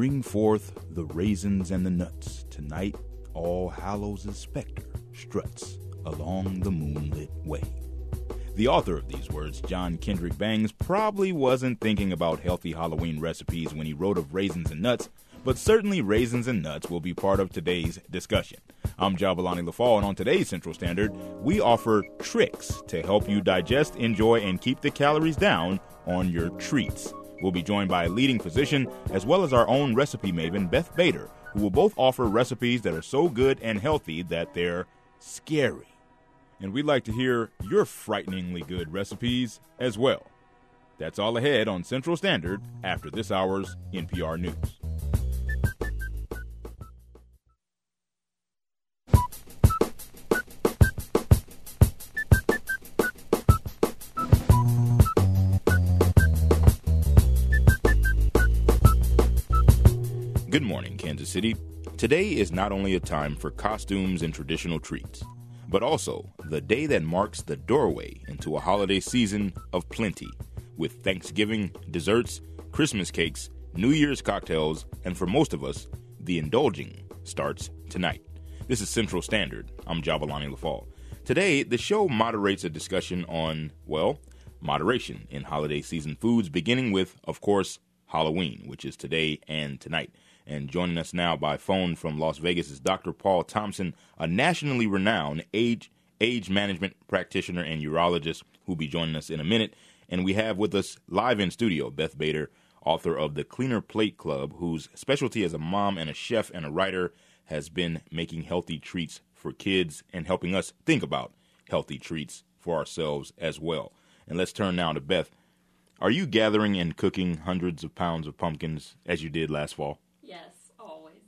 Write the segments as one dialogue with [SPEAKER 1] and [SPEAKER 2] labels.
[SPEAKER 1] Bring forth the raisins and the nuts. Tonight, All Hallows' specter struts along the moonlit way. The author of these words, John Kendrick Bangs, probably wasn't thinking about healthy Halloween recipes when he wrote of raisins and nuts, but certainly raisins and nuts will be part of today's discussion. I'm Jabalani Lafall, and on today's Central Standard, we offer tricks to help you digest, enjoy, and keep the calories down on your treats. We'll be joined by a leading physician, as well as our own recipe maven, Beth Bader, who will both offer recipes that are so good and healthy that they're scary. And we'd like to hear your frighteningly good recipes as well. That's all ahead on Central Standard after this hour's NPR News. Good morning, Kansas City. Today is not only a time for costumes and traditional treats, but also the day that marks the doorway into a holiday season of plenty, with Thanksgiving, desserts, Christmas cakes, New Year's cocktails, and for most of us, the indulging starts tonight. This is Central Standard. I'm Jabalani Lafall. Today, the show moderates a discussion on, moderation in holiday season foods, beginning with, of course, Halloween, which is today and tonight. And joining us now by phone from Las Vegas is Dr. Paul Thompson, a nationally renowned age management practitioner and urologist who will be joining us in a minute. And we have with us live in studio Beth Bader, author of the Cleaner Plate Club, whose specialty as a mom and a chef and a writer has been making healthy treats for kids and helping us think about healthy treats for ourselves as well. And let's turn now to Beth. Are you gathering and cooking hundreds of pounds of pumpkins as you did last fall?
[SPEAKER 2] Yes, always.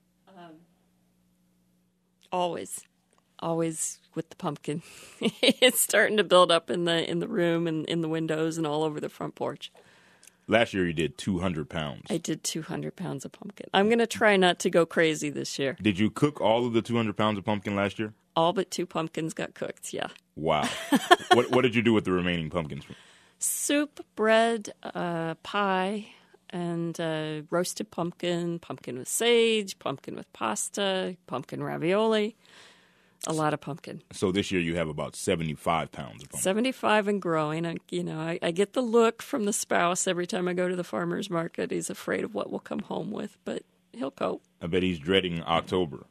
[SPEAKER 2] Always with the pumpkin. It's starting to build up in the room and in the windows and all over the front porch.
[SPEAKER 1] Last year you did 200 pounds.
[SPEAKER 2] I did 200 pounds of pumpkin. I'm going to try not to go crazy this year.
[SPEAKER 1] Did you cook all of the 200 pounds of pumpkin last year?
[SPEAKER 2] All but 2 pumpkins got cooked, yeah.
[SPEAKER 1] Wow. What did you do with the remaining pumpkins?
[SPEAKER 2] Soup, bread, pie, and roasted pumpkin with sage, pumpkin with pasta, pumpkin ravioli, a lot of pumpkin.
[SPEAKER 1] So this year you have about 75 pounds of pumpkin.
[SPEAKER 2] 75 and growing. I get the look from the spouse every time I go to the farmer's market. He's afraid of what we'll come home with, but he'll cope.
[SPEAKER 1] I bet he's dreading October.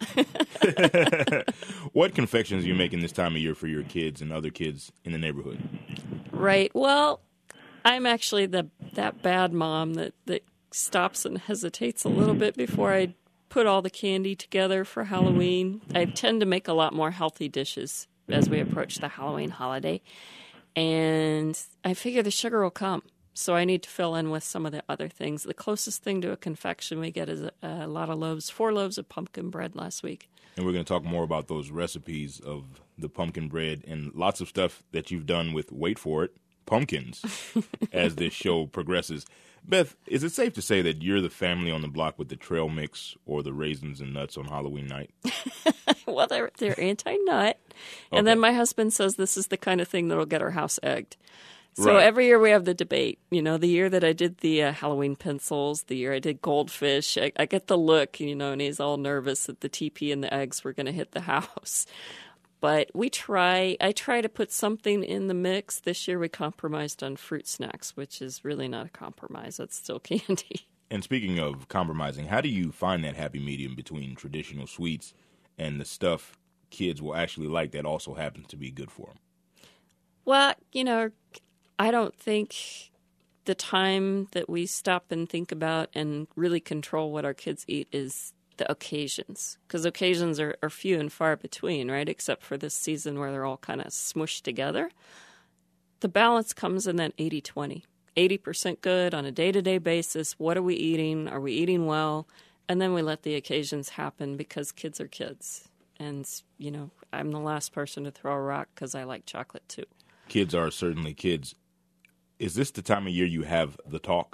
[SPEAKER 1] What confections are you making this time of year for your kids and other kids in the neighborhood?
[SPEAKER 2] Right. Well, I'm actually that bad mom that stops and hesitates a little bit before I put all the candy together for Halloween. I tend to make a lot more healthy dishes as we approach the Halloween holiday. And I figure the sugar will come. So I need to fill in with some of the other things. The closest thing to a confection we get is a lot of loaves, 4 loaves of pumpkin bread last week.
[SPEAKER 1] And we're going to talk more about those recipes of the pumpkin bread and lots of stuff that you've done with, wait for it, pumpkins as this show progresses. Beth, is it safe to say that you're the family on the block with the trail mix or the raisins and nuts on Halloween night?
[SPEAKER 2] Well, they're anti-nut. And then my husband says this is the kind of thing that'll get our house egged. So Every year we have the debate. The year that I did the Halloween pencils, the year I did goldfish, I get the look, and he's all nervous that the teepee and the eggs were going to hit the house. But I try to put something in the mix. This year we compromised on fruit snacks, which is really not a compromise. That's still candy.
[SPEAKER 1] And speaking of compromising, how do you find that happy medium between traditional sweets and the stuff kids will actually like that also happens to be good for them?
[SPEAKER 2] Well, I don't think the time that we stop and think about and really control what our kids eat is the occasions, because occasions are few and far between, right? Except for this season where they're all kind of smushed together. The balance comes in that 80-20. 80% good on a day-to-day basis. What are we eating? Are we eating well? And then we let the occasions happen because kids are kids. And, I'm the last person to throw a rock because I like chocolate too.
[SPEAKER 1] Kids are certainly kids. Is this the time of year you have the talk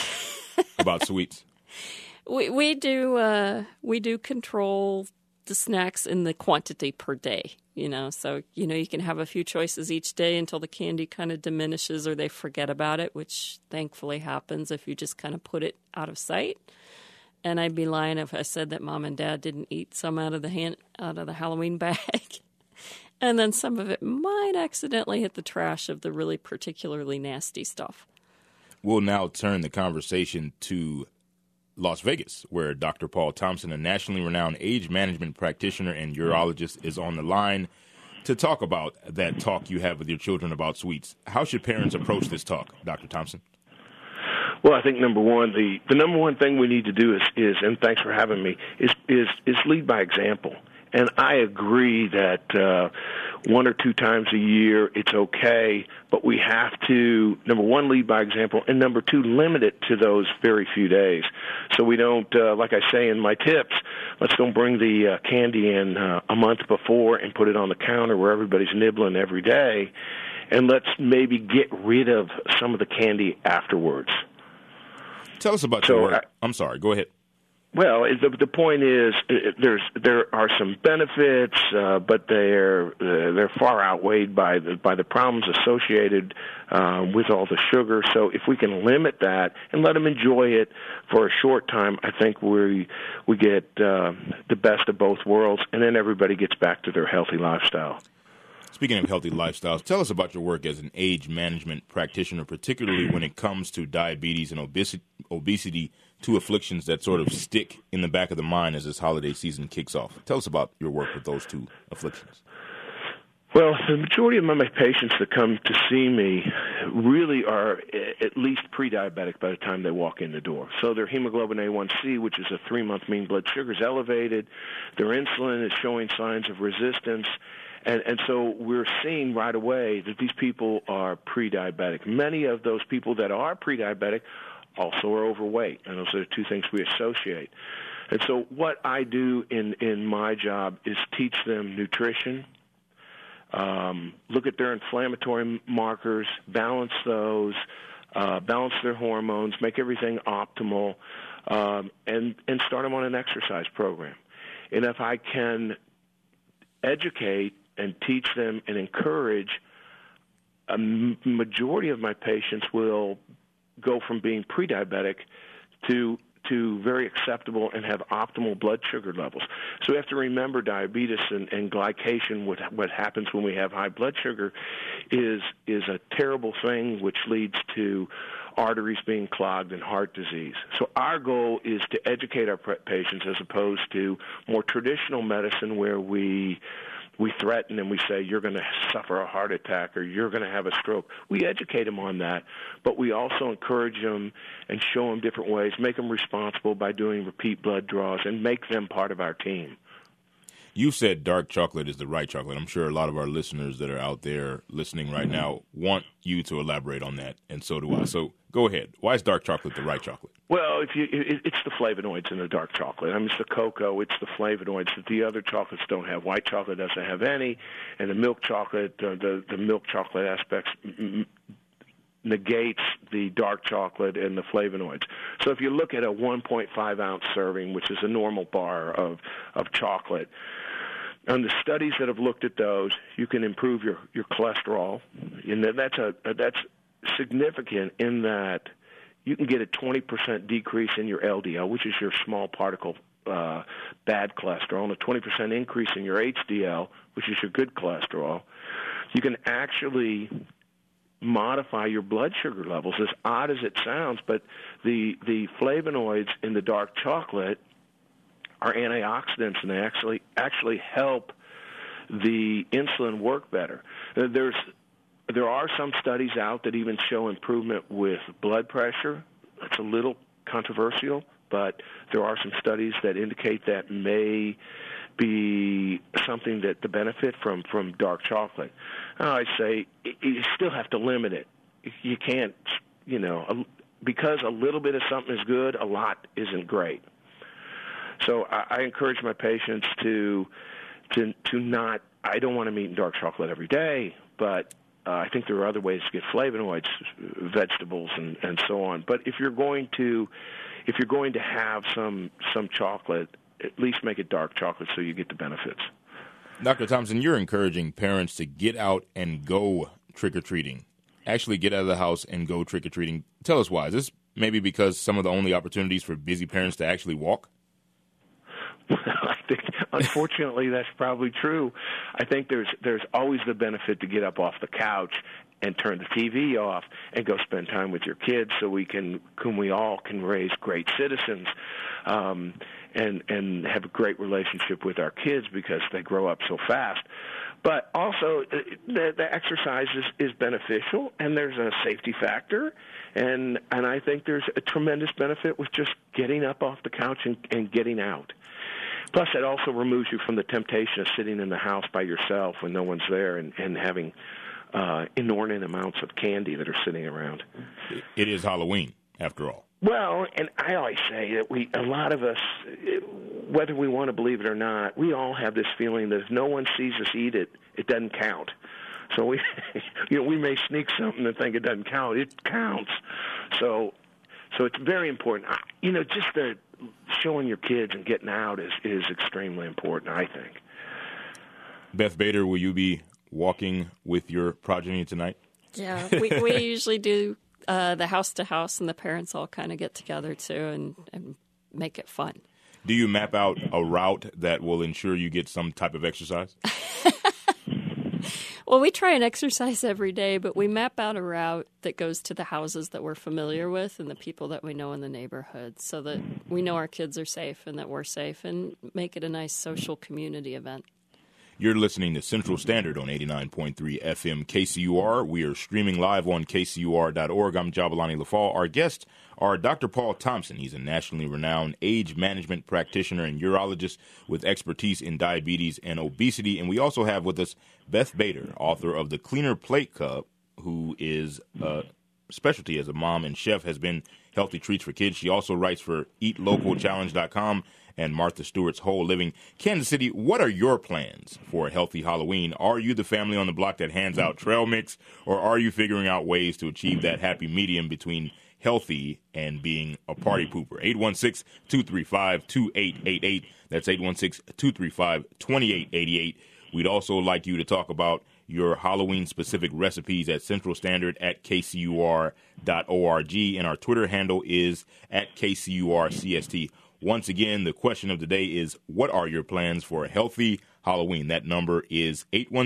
[SPEAKER 1] about sweets?
[SPEAKER 2] We do control the snacks in the quantity per day, So, you can have a few choices each day until the candy kind of diminishes or they forget about it, which thankfully happens if you just kind of put it out of sight. And I'd be lying if I said that Mom and Dad didn't eat some out of the Halloween bag. And then some of it might accidentally hit the trash of the really particularly nasty stuff.
[SPEAKER 1] We'll now turn the conversation to Las Vegas, where Dr. Paul Thompson, a nationally renowned age management practitioner and urologist, is on the line to talk about that talk you have with your children about sweets. How should parents approach this talk, Dr. Thompson?
[SPEAKER 3] Well, I think number one, the number one thing we need to do is and thanks for having me, is lead by example. And I agree that 1 or 2 times a year it's okay, but we have to, number one, lead by example, and number 2, limit it to those very few days. So we don't, like I say in my tips, let's don't bring the candy in a month before and put it on the counter where everybody's nibbling every day, and let's maybe get rid of some of the candy afterwards.
[SPEAKER 1] Tell us about your work. I'm sorry, go ahead.
[SPEAKER 3] Well, the point is, there are some benefits, but they're far outweighed by the problems associated with all the sugar. So if we can limit that and let them enjoy it for a short time, I think we get the best of both worlds, and then everybody gets back to their healthy lifestyle.
[SPEAKER 1] Speaking of healthy lifestyles, tell us about your work as an age management practitioner, particularly when it comes to diabetes and obesity, 2 afflictions that sort of stick in the back of the mind as this holiday season kicks off. Tell us about your work with those 2 afflictions.
[SPEAKER 3] Well, the majority of my patients that come to see me really are at least pre-diabetic by the time they walk in the door. So their hemoglobin A1C, which is a 3-month mean blood sugar, is elevated. Their insulin is showing signs of resistance. And so we're seeing right away that these people are pre-diabetic. Many of those people that are pre-diabetic also are overweight, and those are the 2 things we associate. And so what I do in my job is teach them nutrition, look at their inflammatory markers, balance those, balance their hormones, make everything optimal, and start them on an exercise program. And if I can educate and teach them and encourage, a majority of my patients will go from being pre-diabetic to very acceptable and have optimal blood sugar levels. So we have to remember diabetes and glycation, what happens when we have high blood sugar, is a terrible thing which leads to arteries being clogged and heart disease. So our goal is to educate our patients as opposed to more traditional medicine where we threaten and we say, you're going to suffer a heart attack or you're going to have a stroke. We educate them on that, but we also encourage them and show them different ways, make them responsible by doing repeat blood draws, and make them part of our team.
[SPEAKER 1] You said dark chocolate is the right chocolate. I'm sure a lot of our listeners that are out there listening right now want you to elaborate on that, and so do I. So go ahead. Why is dark chocolate the right chocolate?
[SPEAKER 3] Well, it's the flavonoids in the dark chocolate. I mean, it's the cocoa, it's the flavonoids that the other chocolates don't have. White chocolate doesn't have any, and the milk chocolate, the milk chocolate aspects negates the dark chocolate and the flavonoids. So if you look at a 1.5-ounce serving, which is a normal bar of chocolate, on the studies that have looked at those, you can improve your cholesterol, and that's significant in that you can get a 20% decrease in your LDL, which is your small particle bad cholesterol, and a 20% increase in your HDL, which is your good cholesterol. You can actually modify your blood sugar levels, as odd as it sounds, but the flavonoids in the dark chocolate are antioxidants, and they actually help the insulin work better. There are some studies out that even show improvement with blood pressure. It's a little controversial, but there are some studies that indicate that may be something that to benefit from dark chocolate. I say you still have to limit it. You can't, because a little bit of something is good, a lot isn't great. So I encourage my patients to not, I don't want them eating dark chocolate every day, but I think there are other ways to get flavonoids, vegetables, and so on. But if you're going to have some chocolate, at least make it dark chocolate so you get the benefits.
[SPEAKER 1] Dr. Thompson, you're encouraging parents to get out and go trick-or-treating, actually get out of the house and go trick-or-treating. Tell us why. Is this maybe because some of the only opportunities for busy parents to actually walk?
[SPEAKER 3] I think, unfortunately, that's probably true. I think there's always the benefit to get up off the couch and turn the TV off and go spend time with your kids, so we all can raise great citizens, and have a great relationship with our kids because they grow up so fast. But also, the exercise is beneficial, and there's a safety factor, and I think there's a tremendous benefit with just getting up off the couch and getting out. Plus, it also removes you from the temptation of sitting in the house by yourself when no one's there and having inordinate amounts of candy that are sitting around.
[SPEAKER 1] It is Halloween, after all.
[SPEAKER 3] Well, and I always say that a lot of us, whether we want to believe it or not, we all have this feeling that if no one sees us eat it, it doesn't count. So we may sneak something and think it doesn't count. It counts. So it's very important. Just the showing your kids and getting out is extremely important, I think.
[SPEAKER 1] Beth Bader, will you be walking with your progeny tonight?
[SPEAKER 2] Yeah, we usually do the house to house, and the parents all kind of get together too and make it fun.
[SPEAKER 1] Do you map out a route that will ensure you get some type of exercise?
[SPEAKER 2] Well, we try and exercise every day, but we map out a route that goes to the houses that we're familiar with and the people that we know in the neighborhood, so that we know our kids are safe and that we're safe, and make it a nice social community event.
[SPEAKER 1] You're listening to Central Standard on 89.3 FM KCUR. We are streaming live on kcur.org. I'm Jabalani Lafall. Our guests are Dr. Paul Thompson. He's a nationally renowned age management practitioner and urologist with expertise in diabetes and obesity. And we also have with us Beth Bader, author of The Cleaner Plate Cup, who is a specialty as a mom and chef, has been Healthy Treats for Kids. She also writes for EatLocalChallenge.com and Martha Stewart's Whole Living. Kansas City, what are your plans for a healthy Halloween? Are you the family on the block that hands out trail mix, or are you figuring out ways to achieve that happy medium between healthy and being a party pooper? 816-235-2888. That's 816-235-2888. We'd also like you to talk about your Halloween-specific recipes at Central Standard at kcur.org, and our Twitter handle is at KCURCST. Once again, the question of the day is, what are your plans for a healthy Halloween? That number is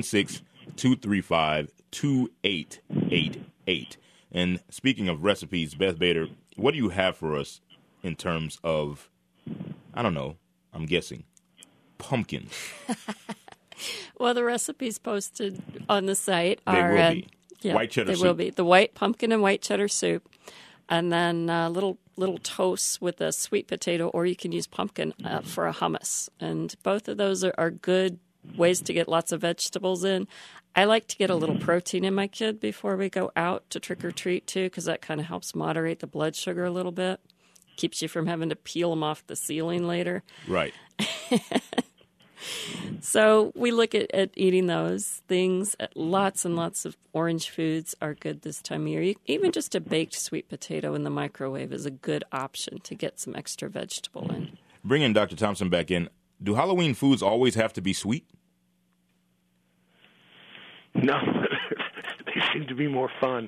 [SPEAKER 1] 816-235-2888. And speaking of recipes, Beth Bader, what do you have for us in terms of, I don't know, I'm guessing, pumpkins?
[SPEAKER 2] Well, the recipes posted on the site
[SPEAKER 1] They
[SPEAKER 2] are
[SPEAKER 1] will be. White cheddar
[SPEAKER 2] they
[SPEAKER 1] soup.
[SPEAKER 2] will be the white pumpkin and white cheddar soup, and then little toasts with a sweet potato, or you can use pumpkin for a hummus. And both of those are good ways to get lots of vegetables in. I like to get a little protein in my kid before we go out to trick or treat too, because that kind of helps moderate the blood sugar a little bit. Keeps you from having to peel them off the ceiling later.
[SPEAKER 1] Right.
[SPEAKER 2] So we look at eating those things. Lots and lots of orange foods are good this time of year. Even just a baked sweet potato in the microwave is a good option to get some extra vegetable in.
[SPEAKER 1] Bringing Dr. Thompson back in, do Halloween foods always have to be sweet?
[SPEAKER 3] No, they seem to be more fun.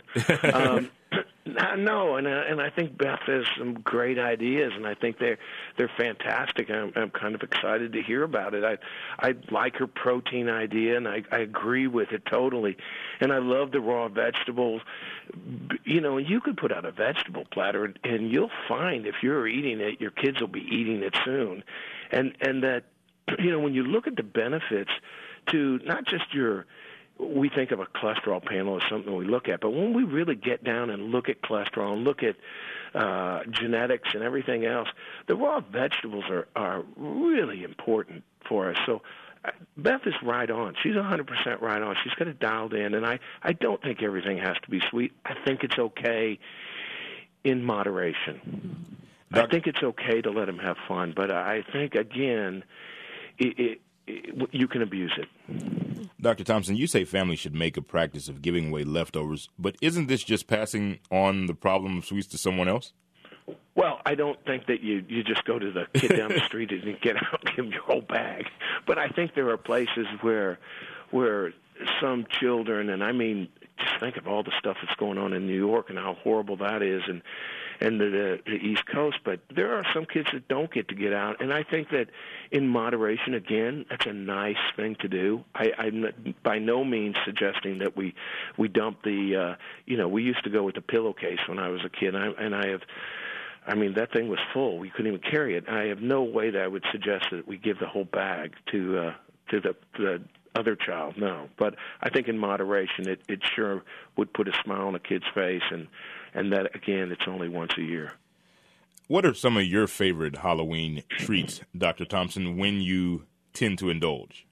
[SPEAKER 3] No, and I think Beth has some great ideas, and I think they're fantastic. I'm kind of excited to hear about it. I like her protein idea, and I agree with it totally. And I love the raw vegetables. You could put out a vegetable platter, and you'll find if you're eating it, your kids will be eating it soon. And that, when you look at the benefits to not just we think of a cholesterol panel as something we look at, but when we really get down and look at cholesterol and look at genetics and everything else, the raw vegetables are really important for us. So Beth is right on. She's 100% right on. She's got it dialed in, and I don't think everything has to be sweet. I think it's okay in moderation. I think it's okay to let them have fun, but I think, again, you can abuse it.
[SPEAKER 1] Dr. Thompson, you say families should make a practice of giving away leftovers, but isn't this just passing on the problem of sweets to someone else?
[SPEAKER 3] Well, I don't think that you just go to the kid down the street and get out and give him your whole bag. But I think there are places where some children, and I mean, just think of all the stuff that's going on in New York and how horrible that is, and the East Coast. But there are some kids that don't get to get out, and I think that in moderation, again, that's a nice thing to do. I'm by no means suggesting that we dump the, we used to go with the pillowcase when I was a kid, I mean, that thing was full. We couldn't even carry it. I have no way that I would suggest that we give the whole bag to the other child, no. But I think in moderation, it sure would put a smile on a kid's face, and that, again, it's only once a year.
[SPEAKER 1] What are some of your favorite Halloween treats, Dr. Thompson, when you tend to indulge?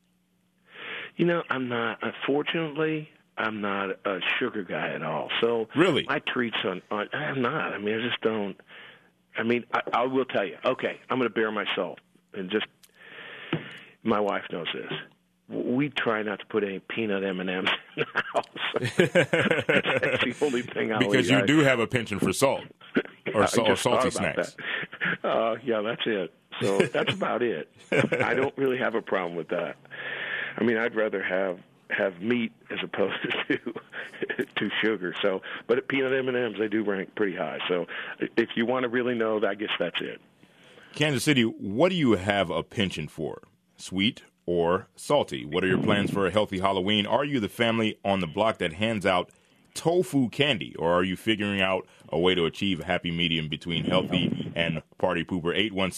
[SPEAKER 3] Unfortunately, I'm not a sugar guy at all. So
[SPEAKER 1] really,
[SPEAKER 3] my treats I'm not. I mean, I just don't. I mean, I will tell you. Okay, I'm going to bare my soul, and just my wife knows this. We try not to put any peanut M&Ms in the house. That's the only thing
[SPEAKER 1] because you do have a penchant for salt or salty snacks.
[SPEAKER 3] Yeah, that's it. So that's about it. I don't really have a problem with that. I mean, I'd rather have meat as opposed to sugar. So, but peanut M&Ms, they do rank pretty high. So, if you want to really know, I guess that's it.
[SPEAKER 1] Kansas City, what do you have a penchant for? Sweet or salty? What are your plans for a healthy Halloween? Are you the family on the block that hands out tofu candy, or are you figuring out a way to achieve a happy medium between healthy and party pooper?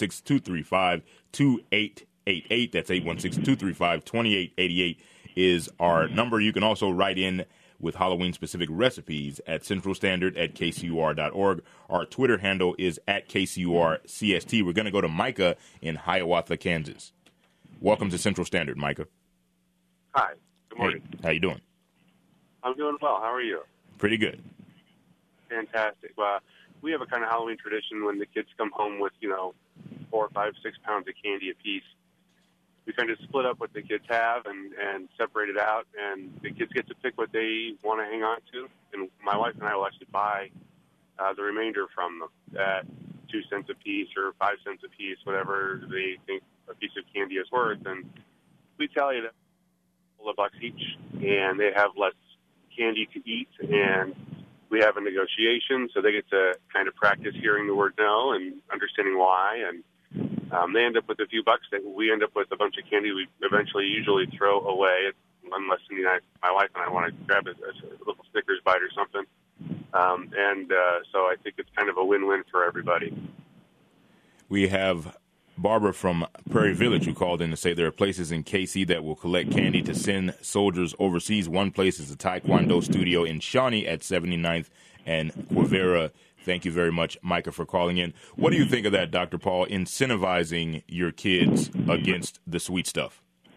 [SPEAKER 1] 816-235-2888. That's 816-235-2888 is our number. You can also write in with Halloween-specific recipes at centralstandard@kcur.org. Our Twitter handle is @KCURCST. We're going to go to Micah in Hiawatha, Kansas. Welcome to Central Standard, Micah.
[SPEAKER 4] Hi. Good morning.
[SPEAKER 1] Hey, how you doing?
[SPEAKER 4] I'm doing well. How are you?
[SPEAKER 1] Pretty good.
[SPEAKER 4] Fantastic. We have a kind of Halloween tradition when the kids come home with, 4, 5, 6 pounds of candy apiece. We kind of split up what the kids have and separate it out, and the kids get to pick what they want to hang on to. And my wife and I will actually buy the remainder from them at 2 cents a piece or 5 cents a piece, whatever they think a piece of candy is worth. And we tell you that $1 each, and they have less candy to eat, and we have a negotiation, so they get to kind of practice hearing the word no and understanding why, and they end up with a few bucks. We end up with a bunch of candy we eventually usually throw away, unless my wife and I want to grab a little Snickers bite or something. So I think it's kind of a win-win for everybody.
[SPEAKER 1] We have Barbara from Prairie Village who called in to say there are places in KC that will collect candy to send soldiers overseas. One place is the Taekwondo studio in Shawnee at 79th and Quivira. Thank you very much, Micah, for calling in. What do you think of that, Dr. Paul, incentivizing your kids against the sweet stuff?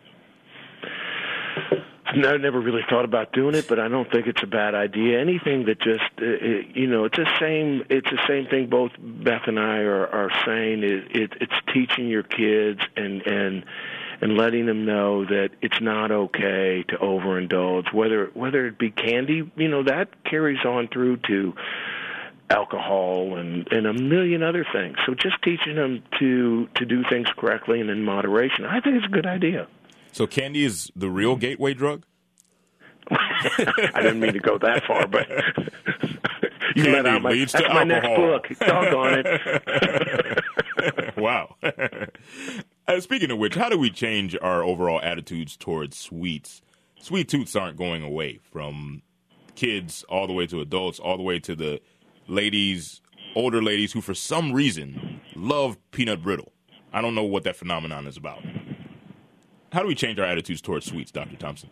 [SPEAKER 3] I never really thought about doing it, but I don't think it's a bad idea. Anything that just, it's the same thing both Beth and I are saying. It's teaching your kids and letting them know that it's not okay to overindulge. Whether it be candy, that carries on through to alcohol and a million other things. So just teaching them to do things correctly and in moderation, I think it's a good idea.
[SPEAKER 1] So candy is the real gateway drug?
[SPEAKER 3] I didn't mean to go that far, but you
[SPEAKER 1] candy
[SPEAKER 3] let out
[SPEAKER 1] leads
[SPEAKER 3] that's
[SPEAKER 1] to
[SPEAKER 3] my
[SPEAKER 1] alcohol.
[SPEAKER 3] Next book. Doggone it.
[SPEAKER 1] Wow. Speaking of which, how do we change our overall attitudes towards sweets? Sweet tooths aren't going away, from kids all the way to adults, all the way to the ladies, older ladies who for some reason love peanut brittle. I don't know what that phenomenon is about. How do we change our attitudes towards sweets, Dr. Thompson?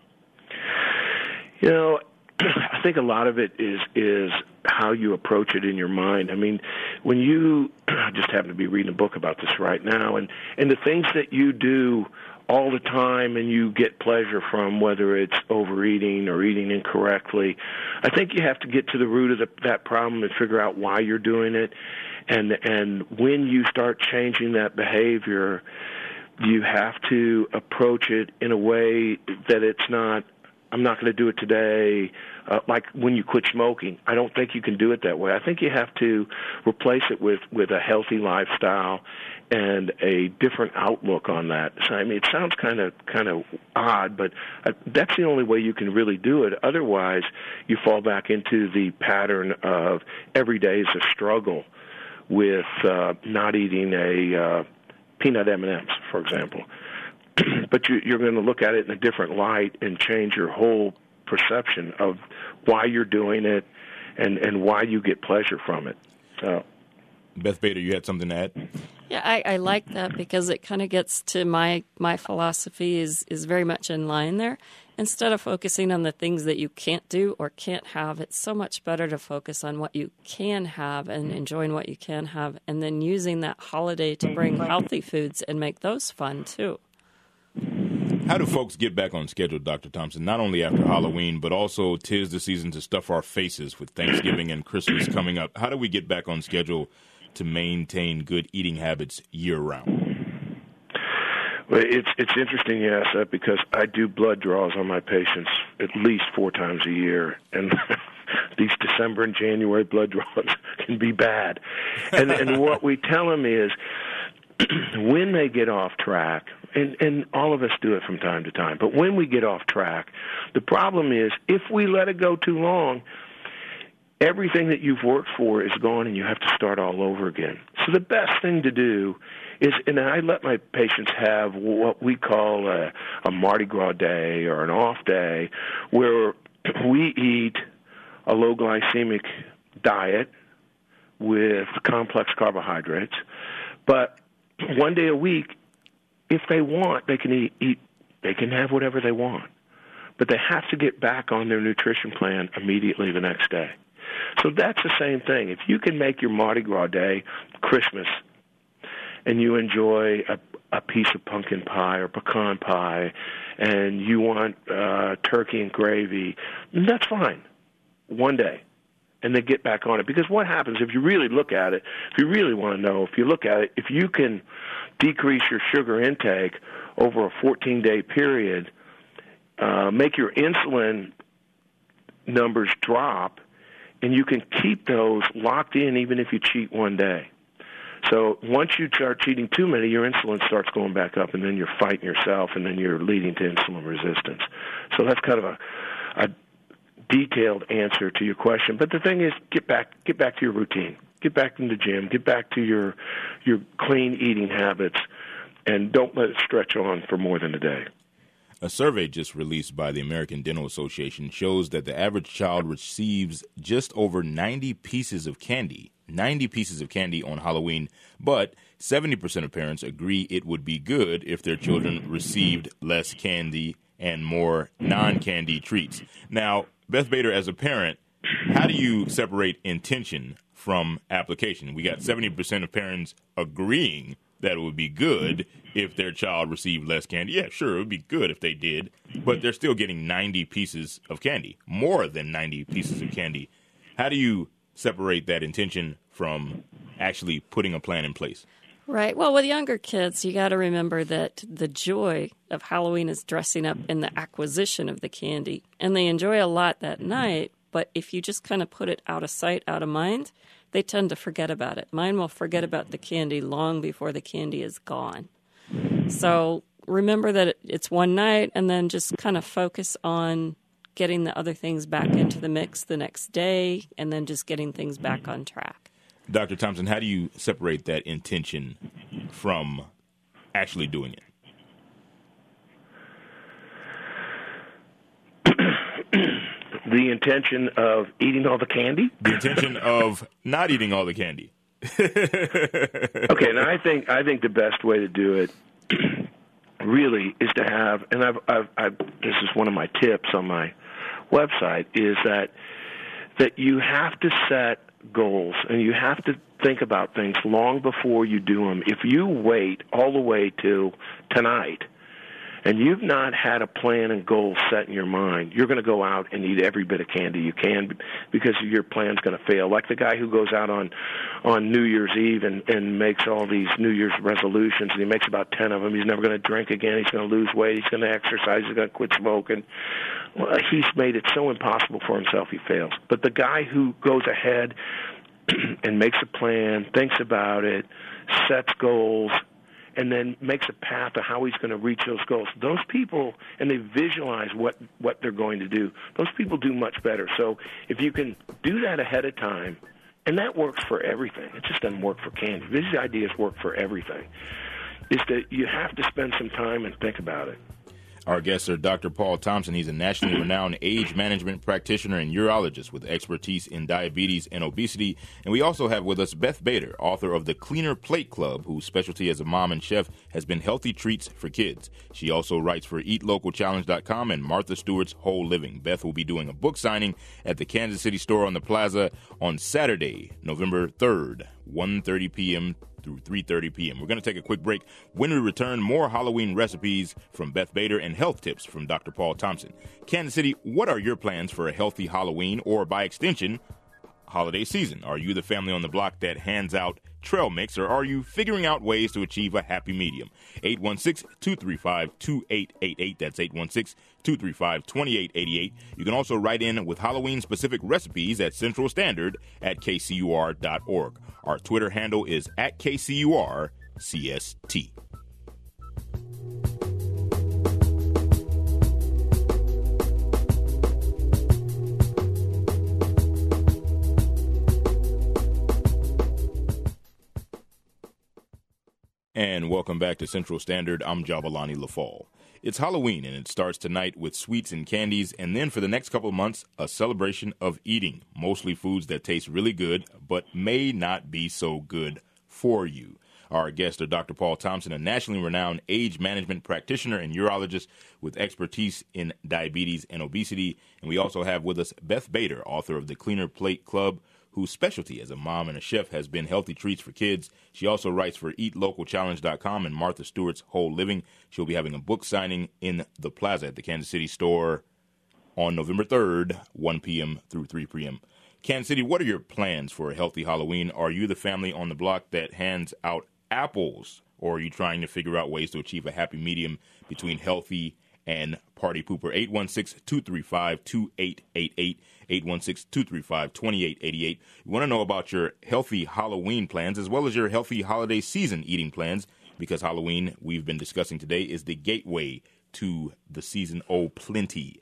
[SPEAKER 3] I think a lot of it is how you approach it in your mind. I mean, when you I just happen to be reading a book about this right now, and the things that you do all the time and you get pleasure from, whether it's overeating or eating incorrectly, I think you have to get to the root of that problem and figure out why you're doing it. And when you start changing that behavior, you have to approach it in a way that it's not I'm not going to do it today. Like when you quit smoking, I don't think you can do it that way. I think you have to replace it with a healthy lifestyle and a different outlook on that. So I mean, it sounds kind of odd, but that's the only way you can really do it. Otherwise, you fall back into the pattern of every day is a struggle with not eating a peanut M&Ms, for example. But you're going to look at it in a different light and change your whole perception of why you're doing it and why you get pleasure from it. So,
[SPEAKER 1] Beth Bader, you had something to add?
[SPEAKER 2] Yeah, I like that because it kind of gets to my philosophy is very much in line there. Instead of focusing on the things that you can't do or can't have, it's so much better to focus on what you can have and enjoying what you can have, and then using that holiday to bring healthy foods and make those fun too.
[SPEAKER 1] How do folks get back on schedule, Dr. Thompson, not only after Halloween, but also 'tis the season to stuff our faces with Thanksgiving and Christmas coming up? How do we get back on schedule to maintain good eating habits year-round?
[SPEAKER 3] Well, it's interesting you ask that because I do blood draws on my patients at least 4 times a year, and these December and January blood draws can be bad. And what we tell them is when they get off track, and all of us do it from time to time, but when we get off track, the problem is if we let it go too long, everything that you've worked for is gone and you have to start all over again. So the best thing to do is, and I let my patients have what we call a Mardi Gras day or an off day where we eat a low glycemic diet with complex carbohydrates, but one day a week, if they want, they can eat. They can have whatever they want, but they have to get back on their nutrition plan immediately the next day. So that's the same thing. If you can make your Mardi Gras day Christmas, and you enjoy a piece of pumpkin pie or pecan pie, and you want turkey and gravy, that's fine. One day. And then get back on it. Because what happens if you really look at it, if you really want to know, if you look at it, if you can decrease your sugar intake over a 14-day period, make your insulin numbers drop, and you can keep those locked in even if you cheat one day. So once you start cheating too many, your insulin starts going back up, and then you're fighting yourself, and then you're leading to insulin resistance. So that's kind of a detailed answer to your question. But the thing is, get back to your routine. Get back in the gym. Get back to your clean eating habits, and don't let it stretch on for more than a day.
[SPEAKER 1] A survey just released by the American Dental Association shows that the average child receives just over 90 pieces of candy on Halloween, but 70% of parents agree it would be good if their children received less candy and more non-candy treats. Now, Beth Bader, as a parent, how do you separate intention from application? We got 70% of parents agreeing that it would be good if their child received less candy. Yeah, sure, it would be good if they did, but they're still getting 90 pieces of candy, more than 90 pieces of candy. How do you separate that intention from actually putting a plan in place?
[SPEAKER 2] Right. Well, with younger kids, you got to remember that the joy of Halloween is dressing up in the acquisition of the candy. And they enjoy a lot that night, but if you just kind of put it out of sight, out of mind, they tend to forget about it. Mine will forget about the candy long before the candy is gone. So remember that it's one night, and then just kind of focus on getting the other things back into the mix the next day, and then just getting things back on track.
[SPEAKER 1] Dr. Thompson, how do you separate that intention from actually doing it?
[SPEAKER 3] The intention of eating all the candy?
[SPEAKER 1] The intention of not eating all the candy.
[SPEAKER 3] Okay, now I think the best way to do it really is to have, and I've this is one of my tips on my website, is that you have to set goals, and you have to think about things long before you do them. If you wait all the way till tonight and you've not had a plan and goal set in your mind, you're going to go out and eat every bit of candy you can because your plan's going to fail. Like the guy who goes out on New Year's Eve and makes all these New Year's resolutions, and he makes about 10 of them. He's never going to drink again. He's going to lose weight. He's going to exercise. He's going to quit smoking. Well, he's made it so impossible for himself, he fails. But the guy who goes ahead and makes a plan, thinks about it, sets goals, and then makes a path of how he's going to reach those goals. Those people, and they visualize what they're going to do, those people do much better. So if you can do that ahead of time, and that works for everything. It just doesn't work for candy. These ideas work for everything. Is that you have to spend some time and think about it.
[SPEAKER 1] Our guests are Dr. Paul Thompson. He's a nationally renowned age management practitioner and urologist with expertise in diabetes and obesity. And we also have with us Beth Bader, author of The Cleaner Plate Club, whose specialty as a mom and chef has been healthy treats for kids. She also writes for EatLocalChallenge.com and Martha Stewart's Whole Living. Beth will be doing a book signing at the Kansas City store on the Plaza on Saturday, November 3rd, 1:30 p.m. through 3:30 p.m. We're going to take a quick break. When we return, more Halloween recipes from Beth Bader and health tips from Dr. Paul Thompson. Kansas City, what are your plans for a healthy Halloween or, by extension, holiday season? Are you the family on the block that hands out trail mix, or are you figuring out ways to achieve a happy medium? 816-235-2888. That's 816-235-2888. You can also write in with Halloween-specific recipes at Central Standard at kcur.org. Our Twitter handle is at KCURCST. And welcome back to Central Standard. I'm Javalani LaFall. It's Halloween, and it starts tonight with sweets and candies, and then for the next couple of months, a celebration of eating, mostly foods that taste really good, but may not be so good for you. Our guests are Dr. Paul Thompson, a nationally renowned age management practitioner and urologist with expertise in diabetes and obesity. And we also have with us Beth Bader, author of The Cleaner Plate Club, whose specialty as a mom and a chef has been healthy treats for kids. She also writes for EatLocalChallenge.com and Martha Stewart's Whole Living. She'll be having a book signing in the Plaza at the Kansas City store on November 3rd, 1 p.m. through 3 p.m. Kansas City, what are your plans for a healthy Halloween? Are you the family on the block that hands out apples, or are you trying to figure out ways to achieve a happy medium between healthy and party pooper? 816-235-2888, 816-235-2888. You want to know about your healthy Halloween plans as well as your healthy holiday season eating plans, because Halloween, we've been discussing today, is the gateway to the season plenty.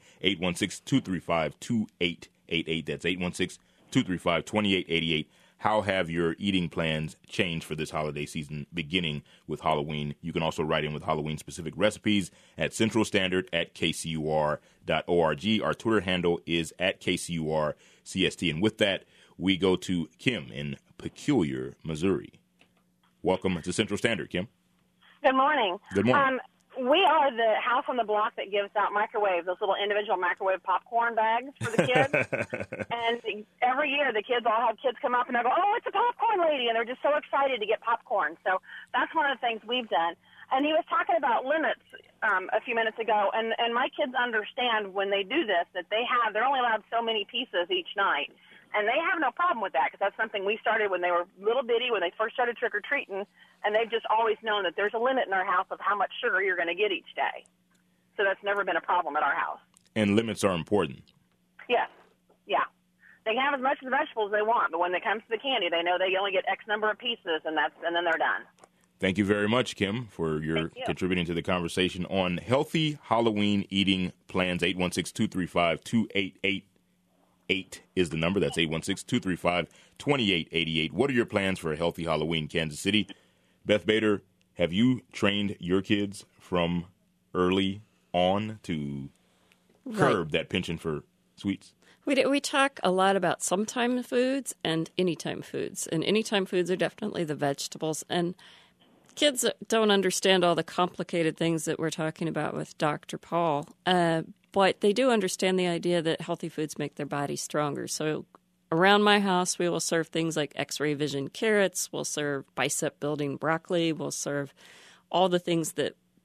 [SPEAKER 1] 816-235-2888. That's 816-235-2888. How have your eating plans changed for this holiday season, beginning with Halloween? You can also write in with Halloween-specific recipes at Central Standard at KCUR.org. Our Twitter handle is at KCURCST. And with that, we go to Kim in Peculiar, Missouri. Welcome to Central Standard, Kim.
[SPEAKER 5] Good morning.
[SPEAKER 1] Good morning.
[SPEAKER 5] We are the house on the block that gives out microwave, those little individual microwave popcorn bags for the kids. And every year the kids all have kids come up and they go, oh, it's a popcorn lady. And they're just so excited to get popcorn. So that's one of the things we've done. And he was talking about limits a few minutes ago. And my kids understand when they do this that they're only allowed so many pieces each night. And they have no problem with that because that's something we started when they were little bitty, when they first started trick-or-treating, and they've just always known that there's a limit in our house of how much sugar you're going to get each day. So that's never been a problem at our house.
[SPEAKER 1] And limits are important.
[SPEAKER 5] Yes, yeah. They can have as much of the vegetables as they want, but when it comes to the candy, they know they only get X number of pieces, and then they're done. Thank
[SPEAKER 1] you very much, Kim, for your contributing to the conversation on healthy Halloween eating plans. 816-235-2888 is the number. That's 816-235-2888. What are your plans for a healthy Halloween, Kansas City? Beth Bader, have you trained your kids from early on to curb that penchant for sweets?
[SPEAKER 2] We talk a lot about sometime foods and anytime foods. And anytime foods are definitely the vegetables. And kids don't understand all the complicated things that we're talking about with Dr. Paul. But they do understand the idea that healthy foods make their body stronger. So around my house, we will serve things like X-ray vision carrots. We'll serve bicep-building broccoli. We'll serve all the things that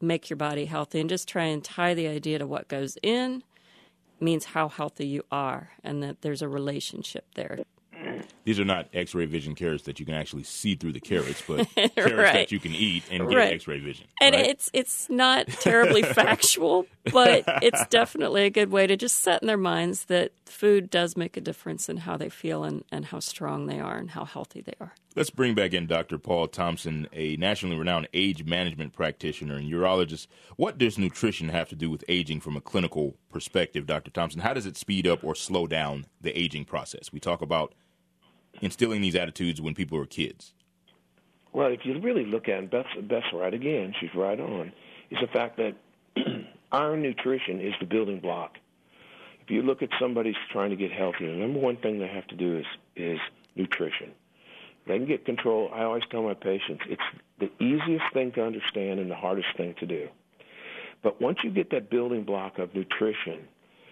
[SPEAKER 2] make your body healthy, and just try and tie the idea to what goes in means how healthy you are, and that there's a relationship there.
[SPEAKER 1] These are not X-ray vision carrots that you can actually see through the carrots, but carrots
[SPEAKER 2] Right.
[SPEAKER 1] that you can eat and get
[SPEAKER 2] Right.
[SPEAKER 1] X-ray vision.
[SPEAKER 2] And
[SPEAKER 1] right?
[SPEAKER 2] it's not terribly factual, but it's definitely a good way to just set in their minds that food does make a difference in how they feel and how strong they are and how healthy they are.
[SPEAKER 1] Let's bring back in Dr. Paul Thompson, a nationally renowned age management practitioner and urologist. What does nutrition have to do with aging from a clinical perspective, Dr. Thompson? How does it speed up or slow down the aging process? We talk about instilling these attitudes when people are kids.
[SPEAKER 3] Well, if you really look at it, Beth's right again, she's right on, is the fact that our nutrition is the building block. If you look at somebody who's trying to get healthy, the number one thing they have to do is nutrition. They can get control. I always tell my patients it's the easiest thing to understand and the hardest thing to do. But once you get that building block of nutrition,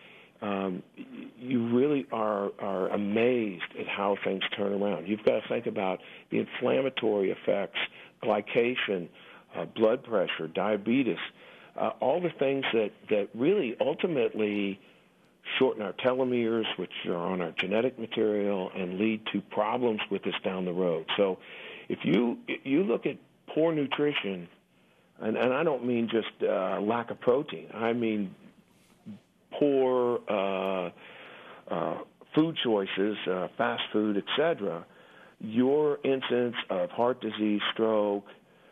[SPEAKER 3] you really are amazed at how things turn around. You've got to think about the inflammatory effects, glycation, blood pressure, diabetes, all the things that really ultimately shorten our telomeres, which are on our genetic material, and lead to problems with us down the road. So if you look at poor nutrition, and I don't mean just lack of protein, I mean poor food choices, fast food, etc., your incidence of heart disease, stroke,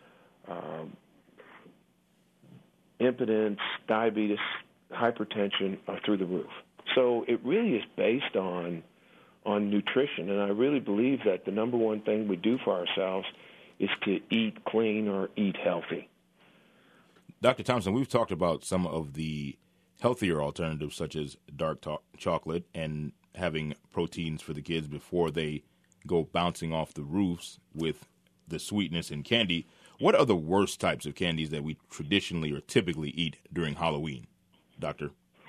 [SPEAKER 3] impotence, diabetes, hypertension are through the roof. So it really is based on nutrition, and I really believe that the number one thing we do for ourselves is to eat clean or eat healthy.
[SPEAKER 1] Dr. Thompson, we've talked about some of the healthier alternatives such as dark chocolate and having proteins for the kids before they go bouncing off the roofs with the sweetness in candy. What are the worst types of candies that we traditionally or typically eat during Halloween, Doctor?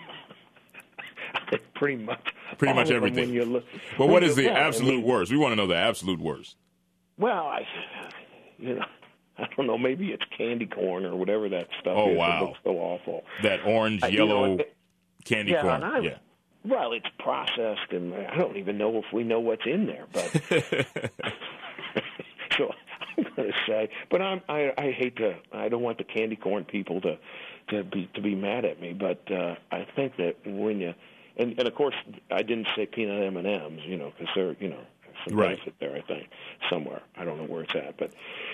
[SPEAKER 3] Pretty much
[SPEAKER 1] everything.
[SPEAKER 3] When you look,
[SPEAKER 1] but what is the absolute worst? We want to know the absolute worst.
[SPEAKER 3] Well, I don't know. Maybe it's candy corn or whatever that stuff
[SPEAKER 1] Oh,
[SPEAKER 3] is.
[SPEAKER 1] wow.
[SPEAKER 3] It looks so awful.
[SPEAKER 1] That orange, yellow candy corn.
[SPEAKER 3] Yeah. Well, it's processed, and I don't even know if we know what's in there. But so I'm going to say, but I hate to. I don't want the candy corn people to be mad at me. But I think that when you and of course I didn't say peanut M&Ms, because they're some
[SPEAKER 1] right.
[SPEAKER 3] benefit there. I think somewhere. I don't know where it's at, but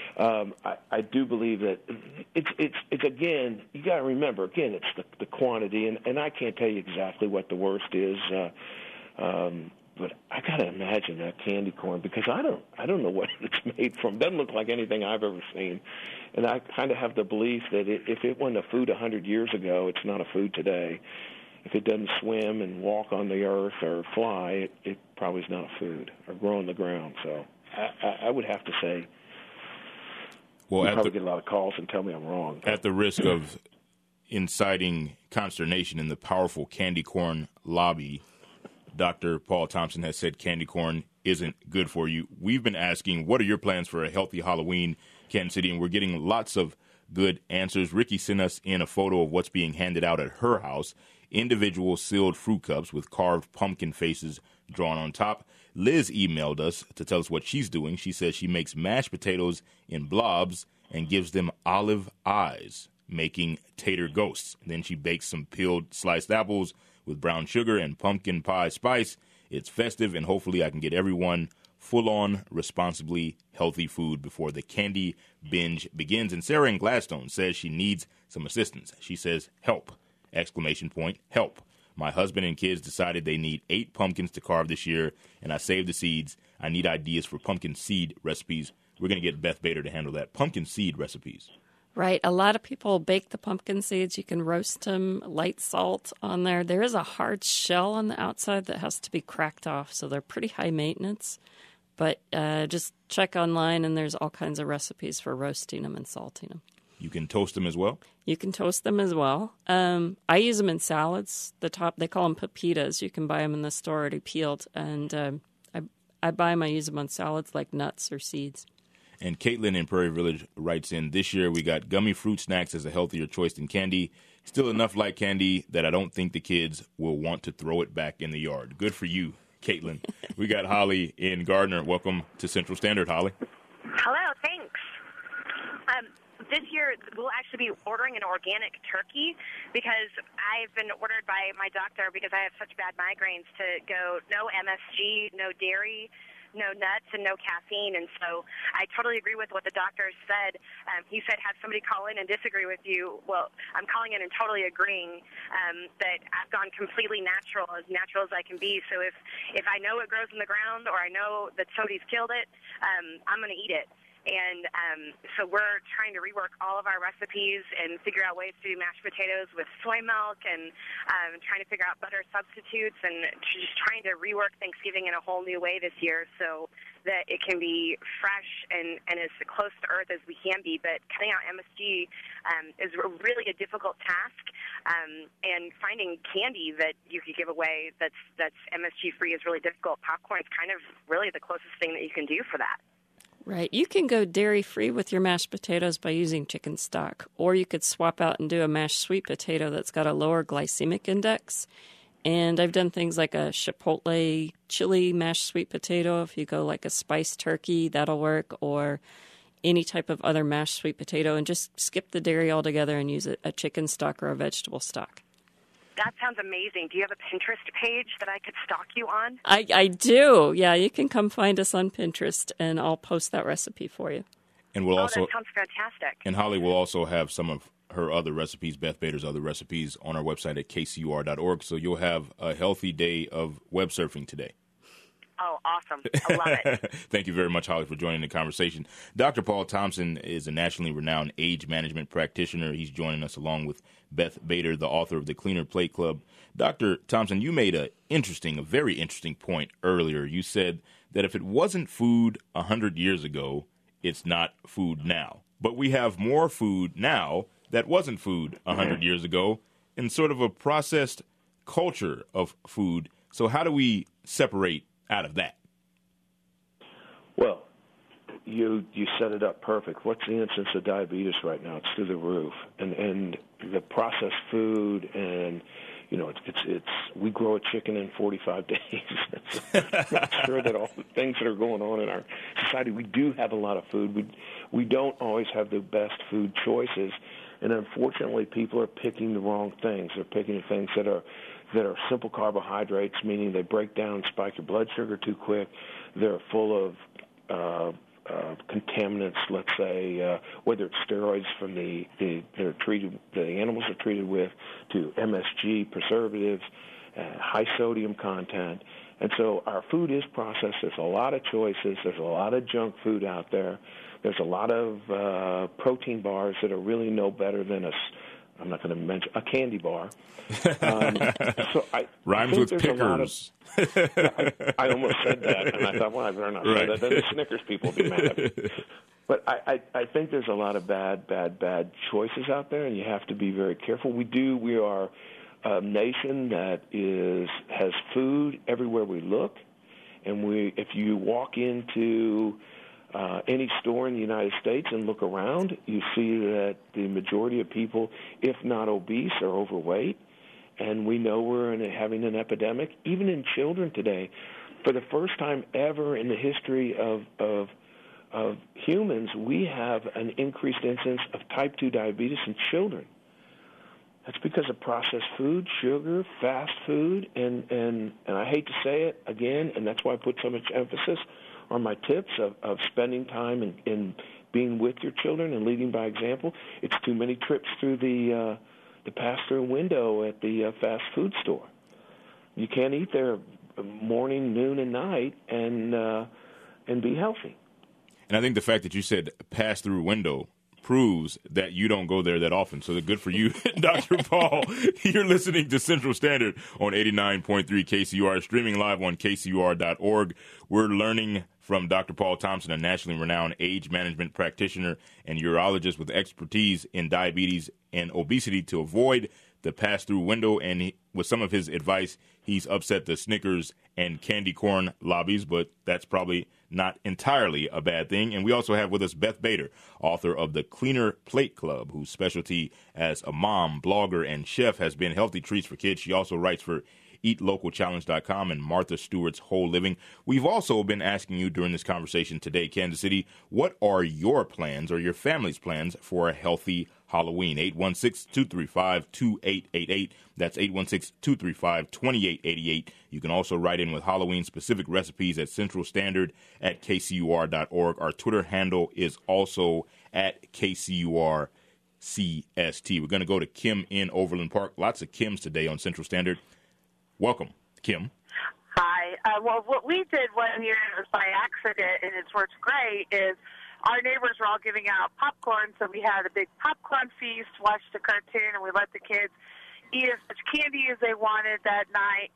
[SPEAKER 3] I do believe that it's again. You got to remember again. It's the quantity, and I can't tell you exactly what the worst is. But I got to imagine that candy corn because I don't know what it's made from. It doesn't look like anything I've ever seen, and I kind of have the belief that if it wasn't a food 100 years ago, it's not a food today. If it doesn't swim and walk on the earth or fly, it probably is not a food or grow on the ground. So I would have to say. Well, you'll probably get a lot of calls and tell me I'm wrong.
[SPEAKER 1] At the risk of inciting consternation in the powerful candy corn lobby, Dr. Paul Thompson has said candy corn isn't good for you. We've been asking, what are your plans for a healthy Halloween, Kansas City? And we're getting lots of good answers. Ricky sent us in a photo of what's being handed out at her house. Individual sealed fruit cups with carved pumpkin faces drawn on top. Liz emailed us to tell us what she's doing. She says she makes mashed potatoes in blobs and gives them olive eyes, making tater ghosts. Then she bakes some peeled sliced apples with brown sugar and pumpkin pie spice. It's festive, and hopefully I can get everyone full-on, responsibly healthy food before the candy binge begins. And Sarah in Gladstone says she needs some assistance. She says, help, ! Help. My husband and kids decided they need 8 pumpkins to carve this year, and I saved the seeds. I need ideas for pumpkin seed recipes. We're going to get Beth Bader to handle that. Pumpkin seed recipes.
[SPEAKER 2] Right. A lot of people bake the pumpkin seeds. You can roast them, light salt on there. There is a hard shell on the outside that has to be cracked off, so they're pretty high maintenance. But just check online, and there's all kinds of recipes for roasting them and salting them.
[SPEAKER 1] You can toast them as well?
[SPEAKER 2] You can toast them as well. I use them in salads. They call them pepitas. You can buy them in the store already peeled. And I buy them, I use them on salads like nuts or seeds.
[SPEAKER 1] And Caitlin in Prairie Village writes in, this year we got gummy fruit snacks as a healthier choice than candy. Still enough like candy that I don't think the kids will want to throw it back in the yard. Good for you, Caitlin. We got Holly in Gardner. Welcome to Central Standard, Holly.
[SPEAKER 6] Hello, thanks. This year, we'll actually be ordering an organic turkey because I've been ordered by my doctor because I have such bad migraines to go no MSG, no dairy, no nuts, and no caffeine. And so I totally agree with what the doctor said. He said, have somebody call in and disagree with you. Well, I'm calling in and totally agreeing that I've gone completely natural as I can be. So if I know it grows in the ground or I know that somebody's killed it, I'm going to eat it. And so we're trying to rework all of our recipes and figure out ways to do mashed potatoes with soy milk and trying to figure out butter substitutes and just trying to rework Thanksgiving in a whole new way this year so that it can be fresh and as close to earth as we can be. But cutting out MSG is really a difficult task. And finding candy that you could give away that's MSG-free is really difficult. Popcorn is kind of really the closest thing that you can do for that.
[SPEAKER 2] Right. You can go dairy-free with your mashed potatoes by using chicken stock, or you could swap out and do a mashed sweet potato that's got a lower glycemic index. And I've done things like a chipotle chili mashed sweet potato. If you go like a spiced turkey, that'll work, or any type of other mashed sweet potato, and just skip the dairy altogether and use a chicken stock or a vegetable stock.
[SPEAKER 6] That sounds amazing. Do you have a Pinterest page that I could stalk you on?
[SPEAKER 2] I do. Yeah, you can come find us on Pinterest, and I'll post that recipe for you.
[SPEAKER 1] And we'll
[SPEAKER 6] that sounds fantastic.
[SPEAKER 1] And Holly will also have some of her other recipes, Beth Bader's other recipes, on our website at kcur.org. So you'll have a healthy day of web surfing today.
[SPEAKER 6] Oh, awesome. I love it.
[SPEAKER 1] Thank you very much, Holly, for joining the conversation. Dr. Paul Thompson is a nationally renowned age management practitioner. He's joining us along with Beth Bader, the author of The Cleaner Plate Club. Dr. Thompson, you made a very interesting point earlier. You said that if it wasn't food 100 years ago, it's not food now. But we have more food now that wasn't food 100 years ago in sort of a processed culture of food. So how do we separate out of that?
[SPEAKER 3] Well, you set it up perfect. What's the incidence of diabetes right now? It's through the roof, and the processed food, and it's we grow a chicken in 45 days. I'm not sure that all the things that are going on in our society. We do have a lot of food. We don't always have the best food choices, and unfortunately, people are picking the wrong things. They're picking the things that are simple carbohydrates, meaning they break down and spike your blood sugar too quick. They're full of contaminants, let's say, whether it's steroids from the animals are treated with, to MSG, preservatives, high sodium content. And so our food is processed. There's a lot of choices. There's a lot of junk food out there. There's a lot of protein bars that are really no better than I'm not going to mention a candy bar. So
[SPEAKER 1] rhymes with pickers.
[SPEAKER 3] I almost said that, and I thought, well, I better not say that. Then the Snickers people will be mad at me. But I think there's a lot of bad choices out there, and you have to be very careful. We are a nation that has food everywhere we look, and if you walk into any store in the United States and look around, you see that the majority of people, if not obese, are overweight. And we know we're having an epidemic, even in children today. For the first time ever in the history of humans, we have an increased incidence of type 2 diabetes in children. That's because of processed food, sugar, fast food, and I hate to say it again, and that's why I put so much emphasis on my tips of spending time in being with your children and leading by example. It's too many trips through the pass-through window at the fast food store. You can't eat there morning, noon, and night and be healthy.
[SPEAKER 1] And I think the fact that you said pass-through window proves that you don't go there that often. So good for you, Dr. Paul. You're listening to Central Standard on 89.3 KCUR, streaming live on kcur.org. We're learning from Dr. Paul Thompson, a nationally renowned age management practitioner and urologist with expertise in diabetes and obesity, to avoid the pass-through window, and with some of his advice, he's upset the Snickers and candy corn lobbies, but that's probably not entirely a bad thing. And we also have with us Beth Bader, author of the Cleaner Plate Club, whose specialty as a mom, blogger, and chef has been healthy treats for kids. She also writes for EatLocalChallenge.com and Martha Stewart's Whole Living. We've also been asking you during this conversation today, Kansas City, what are your plans or your family's plans for a healthy Halloween? 816-235-2888. That's 816-235-2888. You can also write in with Halloween-specific recipes at centralstandard@kcur.org. Our Twitter handle is also at KCURCST. We're going to go to Kim in Overland Park. Lots of Kims today on Central Standard. Welcome, Kim.
[SPEAKER 7] Hi. Well, what we did one year, it was by accident, and it's worked great, is our neighbors were all giving out popcorn, so we had a big popcorn feast, watched a cartoon, and we let the kids eat as much candy as they wanted that night.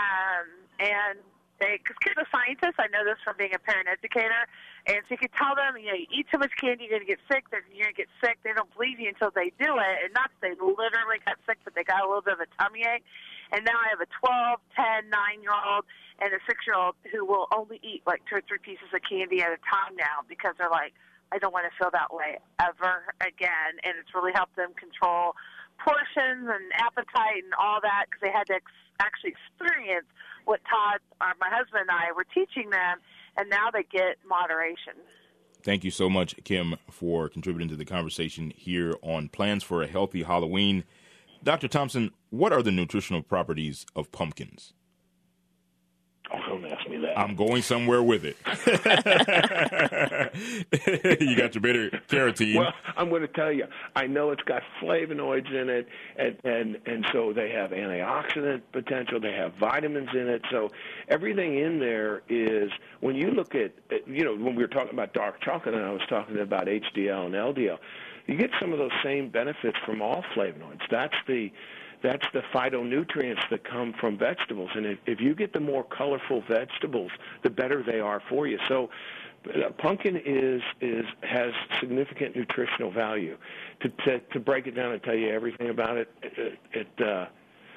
[SPEAKER 7] Because kids are scientists, I know this from being a parent educator, and so you could tell them, you eat too much candy, you're going to get sick. You're going to get sick. They don't believe you until they do it, and not that they literally got sick, but they got a little bit of a tummy ache. And now I have a 12, 10, 9-year-old and a 6-year-old who will only eat like 2 or 3 pieces of candy at a time now because they're like, I don't want to feel that way ever again. And it's really helped them control portions and appetite and all that because they had to actually experience what Todd, my husband, and I were teaching them, and now they get moderation.
[SPEAKER 1] Thank you so much, Kim, for contributing to the conversation here on Plans for a Healthy Halloween. Dr. Thompson, what are the nutritional properties of pumpkins?
[SPEAKER 3] Oh, don't ask me that.
[SPEAKER 1] I'm going somewhere with it. You got your beta carotene.
[SPEAKER 3] Well, I'm going to tell you, I know it's got flavonoids in it, and so they have antioxidant potential. They have vitamins in it. So everything in there is, when you look at, when we were talking about dark chocolate and I was talking about HDL and LDL, you get some of those same benefits from all flavonoids. That's the phytonutrients that come from vegetables. And if you get the more colorful vegetables, the better they are for you. So pumpkin has significant nutritional value. To break it down and tell you everything about it, it's a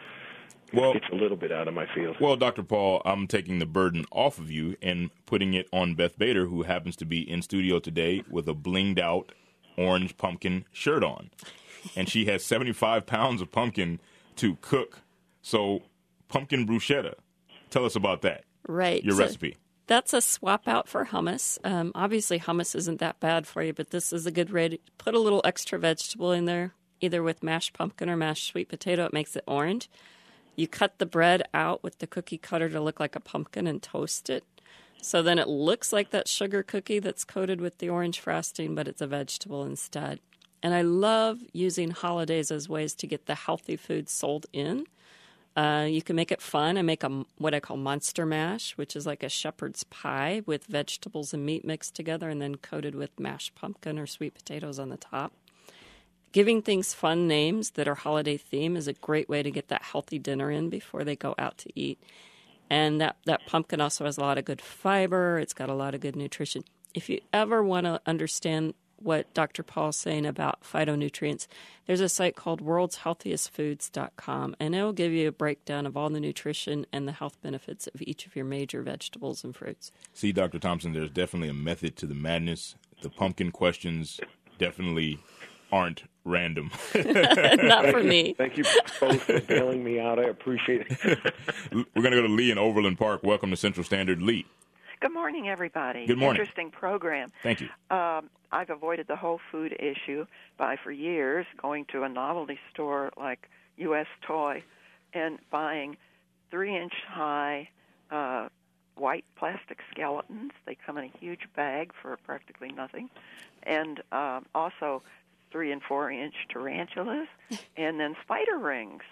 [SPEAKER 3] little bit out of my field.
[SPEAKER 1] Well, Dr. Paul, I'm taking the burden off of you and putting it on Beth Bader, who happens to be in studio today with a blinged out orange pumpkin shirt on. And she has 75 pounds of pumpkin to cook. So pumpkin bruschetta. Tell us about that.
[SPEAKER 2] Right.
[SPEAKER 1] Your recipe.
[SPEAKER 2] That's a swap out for hummus. Obviously, hummus isn't that bad for you, but this is a good way to put a little extra vegetable in there, either with mashed pumpkin or mashed sweet potato. It makes it orange. You cut the bread out with the cookie cutter to look like a pumpkin and toast it. So then it looks like that sugar cookie that's coated with the orange frosting, but it's a vegetable instead. And I love using holidays as ways to get the healthy food sold in. You can make it fun. I make what I call monster mash, which is like a shepherd's pie with vegetables and meat mixed together and then coated with mashed pumpkin or sweet potatoes on the top. Giving things fun names that are holiday theme is a great way to get that healthy dinner in before they go out to eat. And that pumpkin also has a lot of good fiber. It's got a lot of good nutrition. If you ever want to understand what Dr. Paul's saying about phytonutrients, there's a site called worldshealthiestfoods.com, and it will give you a breakdown of all the nutrition and the health benefits of each of your major vegetables and fruits.
[SPEAKER 1] See, Dr. Thompson, there's definitely a method to the madness. The pumpkin questions definitely aren't random.
[SPEAKER 2] Not for me.
[SPEAKER 3] Thank you both for bailing me out. I appreciate it.
[SPEAKER 1] We're going to go to Lee in Overland Park. Welcome to Central Standard. Lee.
[SPEAKER 8] Good morning, everybody.
[SPEAKER 1] Good morning.
[SPEAKER 8] Interesting program.
[SPEAKER 1] Thank you.
[SPEAKER 8] I've avoided the whole food issue by, for years, going to a novelty store like U.S. Toy and buying 3-inch high white plastic skeletons. They come in a huge bag for practically nothing. And also 3- and 4-inch tarantulas, and then spider rings.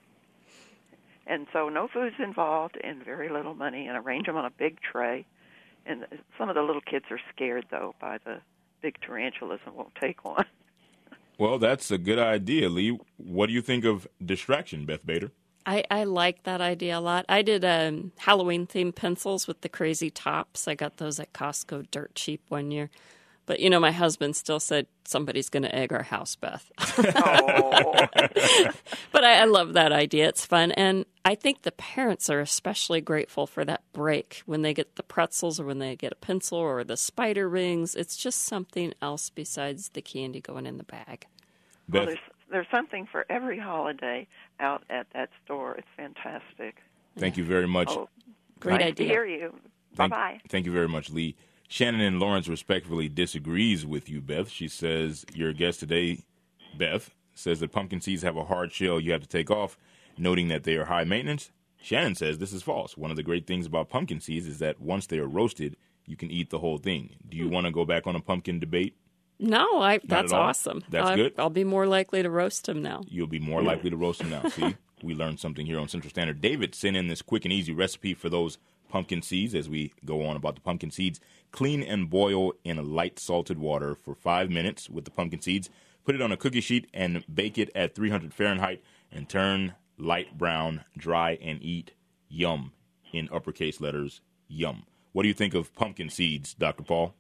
[SPEAKER 8] And so no food's involved and very little money, and arrange them on a big tray. And some of the little kids are scared, though, by the big tarantulas and won't take one.
[SPEAKER 1] Well, that's a good idea, Lee. What do you think of distraction, Beth Bader?
[SPEAKER 2] I like that idea a lot. I did Halloween-themed pencils with the crazy tops. I got those at Costco dirt cheap one year. But, you know, my husband still said somebody's going to egg our house, Beth.
[SPEAKER 8] Oh.
[SPEAKER 2] But I love that idea. It's fun. And I think the parents are especially grateful for that break when they get the pretzels or when they get a pencil or the spider rings. It's just something else besides the candy going in the bag.
[SPEAKER 8] Well, there's something for every holiday out at that store. It's fantastic.
[SPEAKER 1] Thank you very much.
[SPEAKER 8] Oh,
[SPEAKER 2] Great
[SPEAKER 8] nice
[SPEAKER 2] idea.
[SPEAKER 8] to hear you. Bye-bye.
[SPEAKER 1] Thank you very much, Lee. Shannon and Lawrence respectfully disagrees with you, Beth. She says your guest today, Beth, says that pumpkin seeds have a hard shell you have to take off, noting that they are high maintenance. Shannon says this is false. One of the great things about pumpkin seeds is that once they are roasted, you can eat the whole thing. Do you want to go back on a pumpkin debate?
[SPEAKER 2] No, that's awesome.
[SPEAKER 1] That's good.
[SPEAKER 2] I'll be more likely to roast them now.
[SPEAKER 1] You'll be more likely to roast them now. See, we learned something here on Central Standard. David sent in this quick and easy recipe for those pumpkin seeds as we go on about the pumpkin seeds. Clean and boil in light salted water for 5 minutes with the pumpkin seeds. Put it on a cookie sheet and bake it at 300 Fahrenheit and turn light brown, dry, and eat. Yum. In uppercase letters, yum. What do you think of pumpkin seeds, Dr. Paul?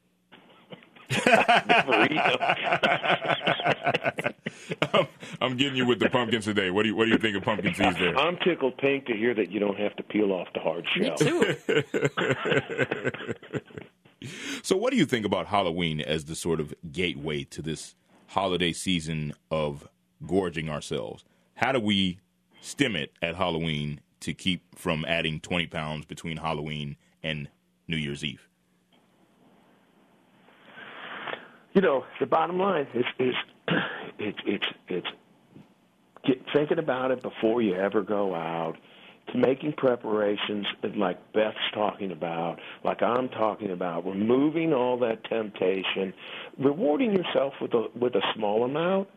[SPEAKER 1] I'm getting you with the pumpkins today. What do you think of pumpkin seeds there?
[SPEAKER 3] I'm tickled pink to hear that you don't have to peel off the hard shell.
[SPEAKER 2] Me too.
[SPEAKER 1] So what do you think about Halloween as the sort of gateway to this holiday season of gorging ourselves? How do we stem it at Halloween to keep from adding 20 pounds between Halloween and New Year's Eve?
[SPEAKER 3] You know, the bottom line is thinking about it before you ever go out. It's making preparations like Beth's talking about, like I'm talking about, removing all that temptation, rewarding yourself with a small amount.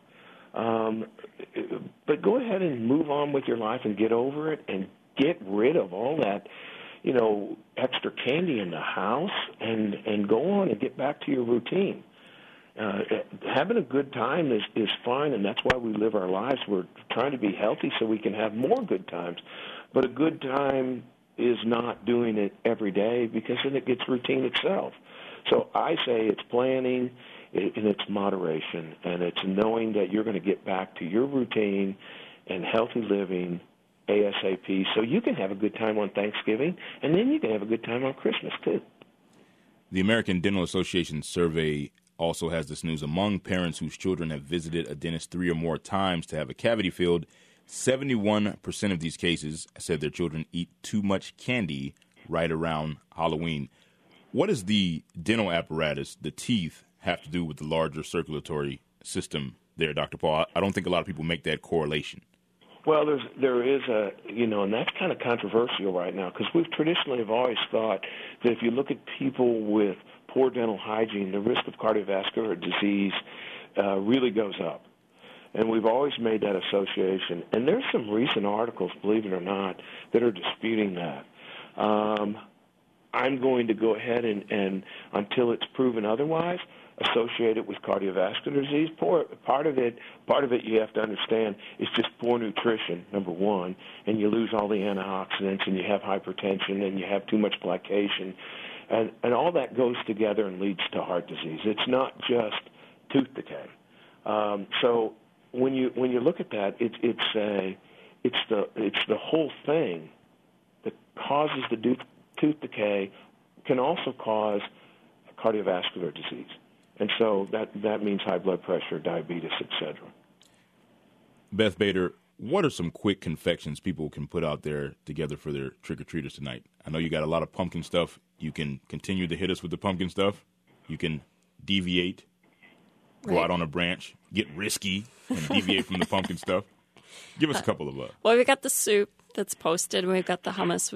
[SPEAKER 3] But go ahead and move on with your life and get over it and get rid of all that, you know, extra candy in the house and go on and get back to your routine. Having a good time is fine, and that's why we live our lives. We're trying to be healthy so we can have more good times. But a good time is not doing it every day because then it gets routine itself. So I say it's planning, and it's moderation, and it's knowing that you're going to get back to your routine and healthy living ASAP so you can have a good time on Thanksgiving, and then you can have a good time on Christmas, too.
[SPEAKER 1] The American Dental Association survey also has this news. Among parents whose children have visited a dentist 3 or more times to have a cavity filled, 71% of these cases said their children eat too much candy right around Halloween. What does the dental apparatus, the teeth, have to do with the larger circulatory system there, Dr. Paul? I don't think a lot of people make that correlation.
[SPEAKER 3] Well, there is a, you know, and that's kind of controversial right now because we've traditionally have always thought that if you look at people with poor dental hygiene, the risk of cardiovascular disease really goes up. And we've always made that association. And there's some recent articles, believe it or not, that are disputing that. I'm going to go ahead and until it's proven otherwise, associate it with cardiovascular disease. Part of it you have to understand is just poor nutrition, number one, and you lose all the antioxidants and you have hypertension and you have too much glycation. And all that goes together and leads to heart disease. It's not just tooth decay. So when you look at that, it's the whole thing that causes the tooth decay can also cause cardiovascular disease. And so that means high blood pressure, diabetes, etc.
[SPEAKER 1] Beth Bader, what are some quick confections people can put out there together for their trick-or-treaters tonight? I know you got a lot of pumpkin stuff. You can continue to hit us with the pumpkin stuff. You can deviate, go out on a branch, get risky, and deviate from the pumpkin stuff. Give us a couple of
[SPEAKER 2] Well, we've got the soup that's posted, and we've got the hummus.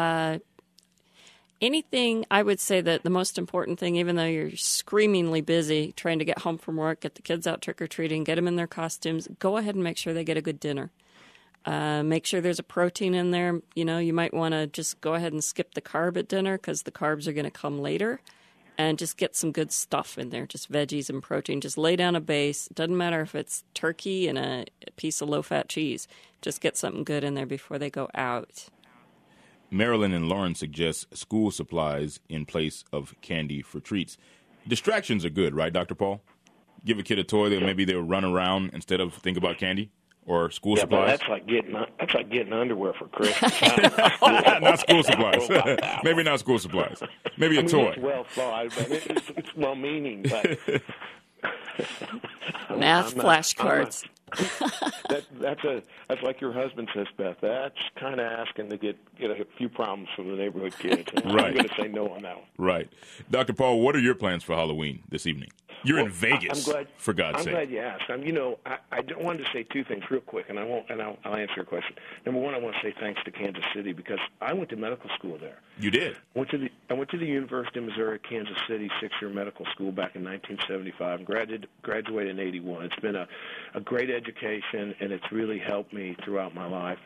[SPEAKER 2] Anything, I would say that the most important thing, even though you're screamingly busy trying to get home from work, get the kids out trick-or-treating, get them in their costumes, go ahead and make sure they get a good dinner. Make sure there's a protein in there. You know, you might want to just go ahead and skip the carb at dinner because the carbs are going to come later. And just get some good stuff in there, just veggies and protein. Just lay down a base. Doesn't matter if it's turkey and a piece of low-fat cheese. Just get something good in there before they go out.
[SPEAKER 1] Marilyn and Lauren suggest school supplies in place of candy for treats. Distractions are good, right, Dr. Paul? Give a kid a toy that maybe they'll run around instead of think about candy or school supplies.
[SPEAKER 3] But that's like getting underwear for Christmas.
[SPEAKER 1] Not school supplies. Maybe not school supplies. Maybe a toy.
[SPEAKER 3] It's well thought, but it's well meaning. But
[SPEAKER 2] math flashcards.
[SPEAKER 3] That's like your husband says, Beth. That's kind of asking to get a few problems from the neighborhood kids.
[SPEAKER 1] Right.
[SPEAKER 3] I'm going to say no on that one.
[SPEAKER 1] Right. Dr. Paul, what are your plans for Halloween this evening? You're in Vegas, for God's sake.
[SPEAKER 3] I'm glad you asked. I wanted to say two things real quick, and I'll answer your question. Number one, I want to say thanks to Kansas City because I went to medical school there.
[SPEAKER 1] You did?
[SPEAKER 3] I went to the University of Missouri, Kansas City, 6-year medical school back in 1975 and graduated in 81. It's been a great education, and it's really helped me throughout my life.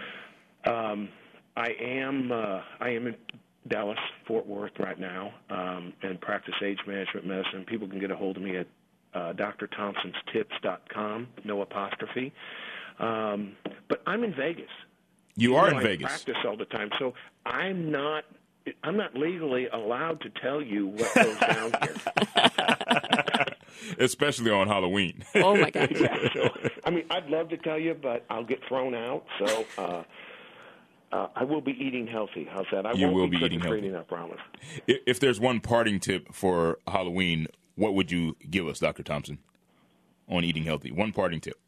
[SPEAKER 3] I am in Dallas, Fort Worth right now, and practice age management medicine. People can get a hold of me at drthompsonstips.com, no apostrophe. But I'm in Vegas.
[SPEAKER 1] You are in Vegas.
[SPEAKER 3] I practice all the time, so I'm not legally allowed to tell you what goes down here.
[SPEAKER 1] Especially on Halloween.
[SPEAKER 2] Oh, my God.
[SPEAKER 3] Yeah, so, I'd love to tell you, but I'll get thrown out, so I will be eating healthy. How's that?
[SPEAKER 1] You will be eating healthy.
[SPEAKER 3] I promise.
[SPEAKER 1] If there's one parting tip for Halloween, what would you give us, Dr. Thompson, on eating healthy? One parting tip.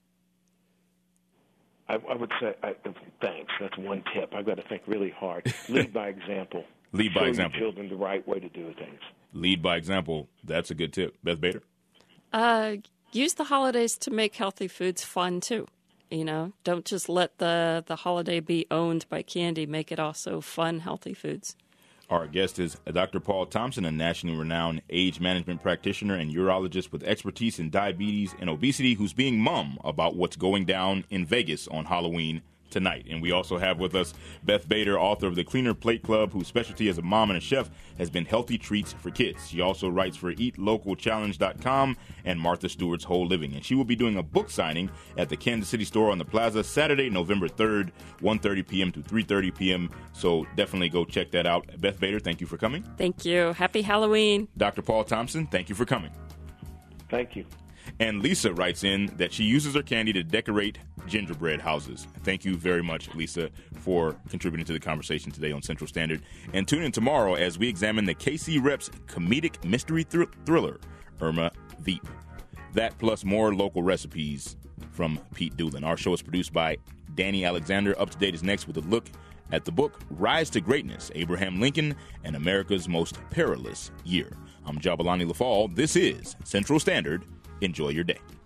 [SPEAKER 3] I would say, thanks. That's one tip. I've got to think really hard. Lead by example.
[SPEAKER 1] Lead by example.
[SPEAKER 3] Show your children the right way to do things.
[SPEAKER 1] Lead by example. That's a good tip. Beth Bader?
[SPEAKER 2] Use the holidays to make healthy foods fun, too. Don't just let the holiday be owned by candy. Make it also fun, healthy foods.
[SPEAKER 1] Our guest is Dr. Paul Thompson, a nationally renowned age management practitioner and urologist with expertise in diabetes and obesity, who's being mum about what's going down in Vegas on Halloween tonight. And we also have with us Beth Bader, author of The Cleaner Plate Club, whose specialty as a mom and a chef has been healthy treats for kids. She also writes for EatLocalChallenge.com and Martha Stewart's Whole Living. And she will be doing a book signing at the Kansas City store on the Plaza Saturday, November 3rd, 1:30 p.m. to 3:30 p.m. So definitely go check that out. Beth Bader, thank you for coming.
[SPEAKER 2] Thank you. Happy Halloween.
[SPEAKER 1] Dr. Paul Thompson, thank you for coming.
[SPEAKER 3] Thank you.
[SPEAKER 1] And Lisa writes in that she uses her candy to decorate gingerbread houses. Thank you very much, Lisa, for contributing to the conversation today on Central Standard. And tune in tomorrow as we examine the KC Reps comedic mystery thriller, Irma Veep. That plus more local recipes from Pete Doolin. Our show is produced by Danny Alexander. Up to Date is next with a look at the book Rise to Greatness, Abraham Lincoln and America's Most Perilous Year. I'm Jabalani LaFall. This is Central Standard. Enjoy your day.